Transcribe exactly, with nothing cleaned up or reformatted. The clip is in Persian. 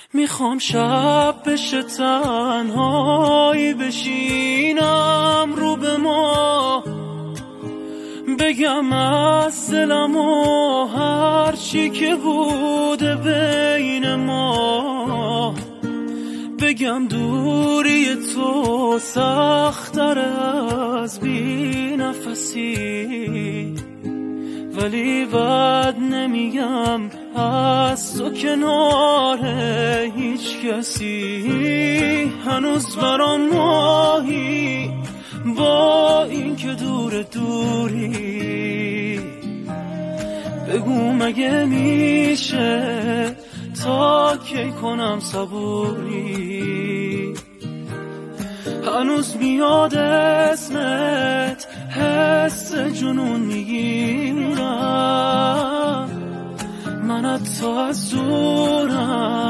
میخوام شب بشه تنهایی بشینم رو به ما، بگم از دلم و هر چی که بوده بین ما، بگم دوری تو سخت‌تر از بی نفسی، ولی بد نمیگم از تو کنار هیچ کسی. هنوز برام ماهی با این که دور دوری، بگو مگه میشه تا کی کنم صبوری. هنوز میاد اسمت، حس جنون میگیرم، من حتی از دورم